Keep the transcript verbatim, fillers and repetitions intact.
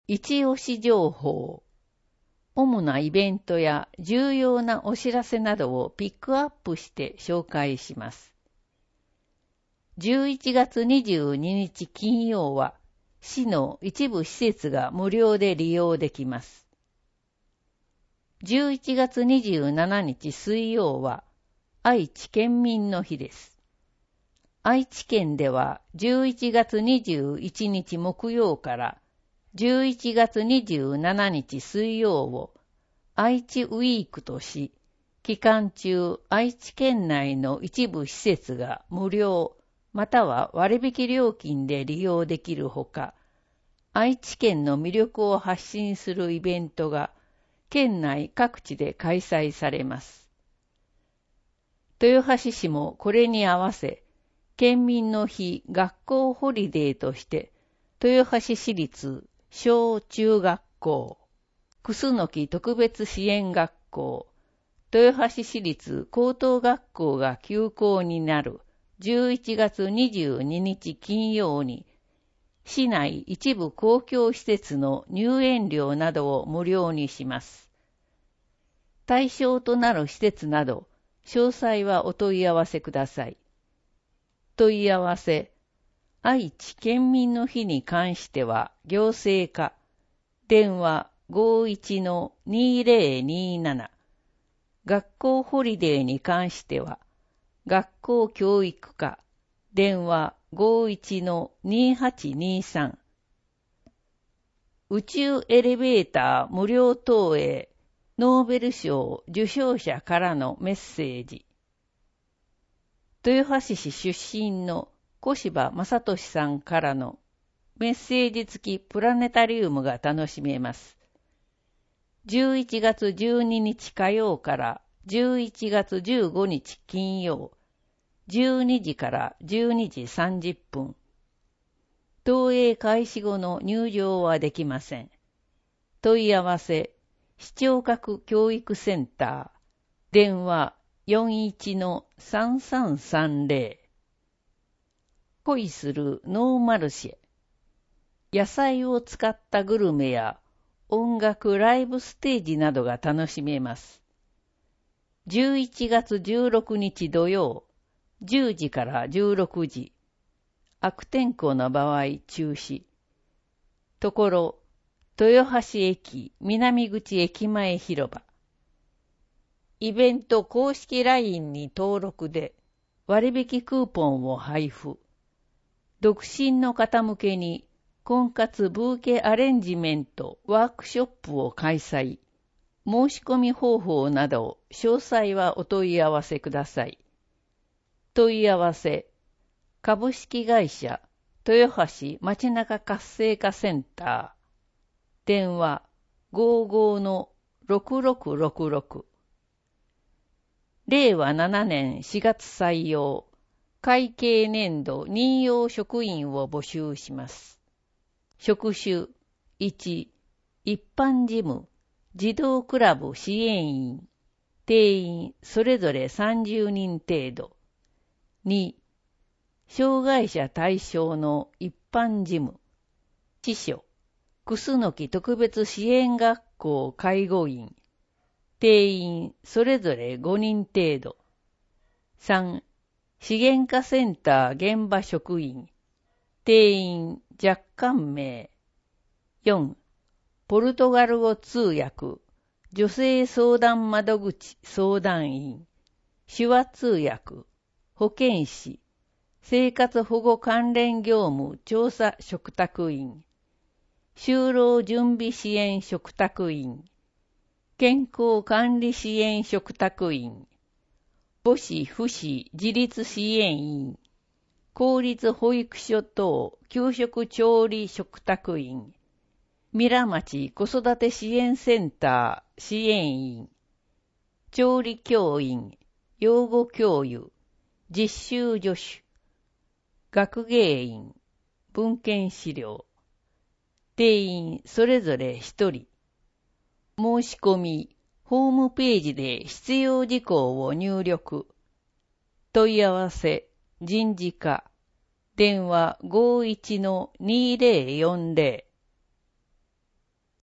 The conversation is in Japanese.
一押し情報。主なイベントや重要なお知らせなどをピックアップして紹介します。じゅういちがつにじゅうににち金曜は、市の一部施設が無料で利用できます。じゅういちがつにじゅうしちにち水曜は、愛知県民の日です。愛知県ではじゅういちがつにじゅういちにち木曜からじゅういちがつにじゅうしちにち水曜を愛知ウィークとし、期間中愛知県内の一部施設が無料または割引料金で利用できるほか、愛知県の魅力を発信するイベントが県内各地で開催されます。豊橋市もこれに合わせ、県民の日学校ホリデーとして、豊橋市立小中学校、楠木特別支援学校、豊橋市立高等学校が休校になるじゅういちがつにじゅうににち金曜に、市内一部公共施設の入園料などを無料にします。対象となる施設など、詳細はお問い合わせください。問い合わせ、愛知県民の日に関しては行政課、電話 ごーいちのにーぜろにーなな、学校ホリデーに関しては、学校教育課、電話 ごーいちのにーはちにーさん、宇宙エレベーター無料投影、ノーベル賞受賞者からのメッセージ。豊橋市出身の小柴正俊さんからのメッセージ付きプラネタリウムが楽しめます。じゅういちがつじゅうににち火曜からじゅういちがつじゅうごにち金曜、じゅうにじからじゅうにじさんじゅっぷん。投影開始後の入場はできません。問い合わせ、市聴覚教育センター、電話よんいちのさんさんさんぜろ。恋するノーマルシェ。野菜を使ったグルメや音楽ライブステージなどが楽しめます。じゅういちがつじゅうろくにち土曜、じゅうじからじゅうろくじ。悪天候の場合中止。ところ、豊橋駅南口駅前広場。イベント公式 ライン に登録で割引クーポンを配布。独身の方向けに婚活ブーケアレンジメントワークショップを開催。申し込み方法など詳細はお問い合わせください。問い合わせ、株式会社豊橋街中活性化センター。電話 ごーごーのろくろくろくろく。れいわななねんしがつ採用、会計年度任用職員を募集します。職種いち、一般事務、児童クラブ支援員、定員それぞれさんじゅうにん程度。に、障害者対象の一般事務、司書、楠木特別支援学校介護員、定員それぞれごにん程度。さん、資源化センター現場職員、定員若干名。よん、ポルトガル語通訳、女性相談窓口相談員、手話通訳、保健師、生活保護関連業務調査嘱託員、就労準備支援嘱託員、健康管理支援嘱託員、母子父子自立支援員、公立保育所等給食調理嘱託員、ミラ町子育て支援センター支援員、調理教員、養護教諭、実習助手、学芸員、文献資料、定員それぞれひとり。申し込み、ホームページで必要事項を入力。問い合わせ、人事課、電話 ごーいちのにーぜろよんぜろ。